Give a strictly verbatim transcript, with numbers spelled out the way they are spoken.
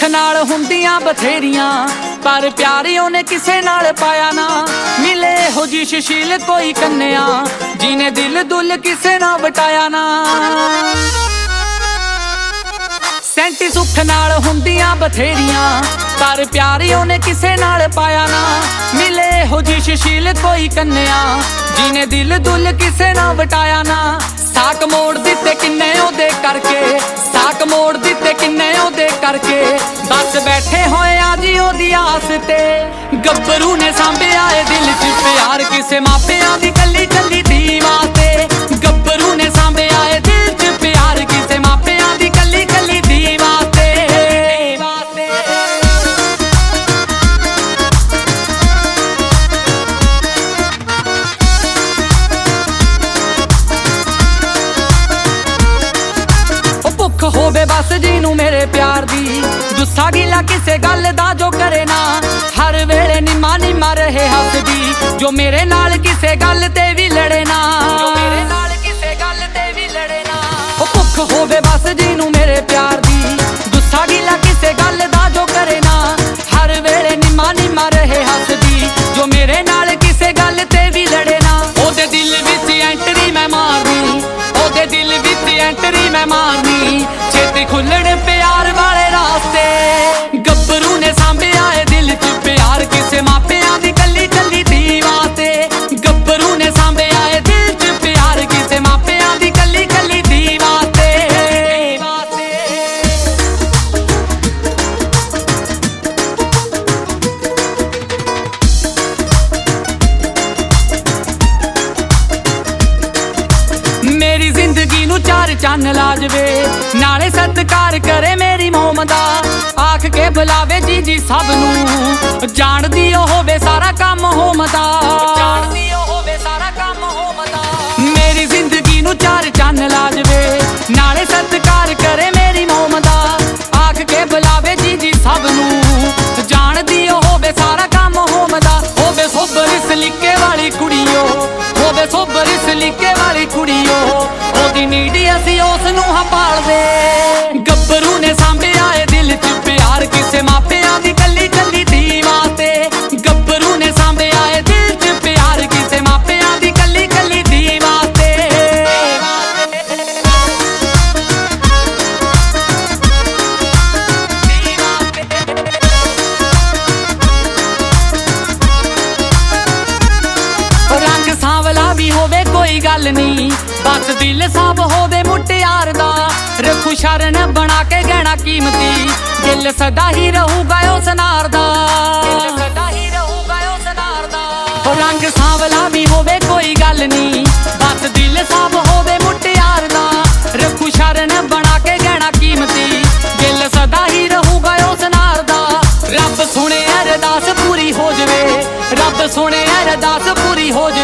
नाल हुंदियां बथेरियां पर प्यार ओने किसे नाल पाया ना। मिले हो जी सुशील कोई कन्या जिने दिल दुल किसे ना वटाया ना। सैंती सुख नाल हुंदियां बथेरियां पर प्यार ओने किसे नाल पाया ना। मिले हो जी सुशील कोई कन्या जिने दिल दुल किसे ना वटाया ना। साक मोड़ दिते किन्ने ओदे करके, साक मोड़ दिते किन्ने ओदे करके, बस बैठे होए आजी ओदी आस ते। गब्बरू ने सांभे आए दिल च प्यार किसे मापियां दी कली कली धी वास्ते। गब्बरू ने सांभे आए दिल च प्यार किसे मापियां दी कली कली धी वास्ते। होवे बस जीनू मेरे प्यार दी गुस्सा गिला किसे गल दा जो करे ना। हर वेले निमा निमा रहे हसदी जो मेरे नाल किसे गल ते भी लड़े ना। मेरे नाल किसे गल ते भी लड़े ना। ओ भुख होवे बस जीनू मेरे प्यार दी गुस्सा गिला किसे गल दा जो करे ना। हर वेले निमा निमा रहे हसदी जो मेरे नाल किसे गल ते भी लड़े ना। ओदे दिल विच एंट्री मैं मारनी, ओदे दिल विच एंट्री मैं मारनी, छेती खुलण प्यार वाले रास्ते। गब्बरू ने सांभे आए दिल च प्यार किसे मापियां दी कली कली धी वास्ते। गब्बरू ने सांभे आए दिल च प्यार किसे मापियां दी कली कली धी वास्ते। मेरी जिंदगी नू चार चन्न ला जवे नाले सत्कार करे मेरी मोम दा। आख के बुलावे जी जी सब नू जानदी होवे सारा काम होम दा। जानदी होवे सारा काम होम दा। मेरी जिंदगी नू चार चन्न ला जवे नाले सत्कार करे मेरी मोम दा। आख के बुलावे जी जी सब नू जानदी होवे सारा काम होम दा। होवे सोबर इस लिके वाली कुड़ियो, होवे सोबर इस लिके वाली कुड़ियो, ओदी नीडी असी उस नू हपाल दे। गब्बरू ने सांभे आए दिल च प्यार किसे मापियां दी कली कली धी वास्ते। गब्बरू ने सांभे आए दिल च प्यार किसे मापियां दी कली कली धी वास्ते। रंग सांवला भी होवे कोई गल नी, बस दिल साफ होवे मुटियार दा। रखू शरण बना के गहना कीमती दिल सदा ही रहूगा उस नार दा। सदा ही रहूगा उस नार दा। रंग सांवला भी होवे कोई गल नी, बस दिल साफ होवे मुटियार दा। रखू शरण बना के गहना कीमती दिल सदा ही रहूगा उस नार दा। रब सुने अरदास पूरी हो जवे, रब सुने अरदास पूरी हो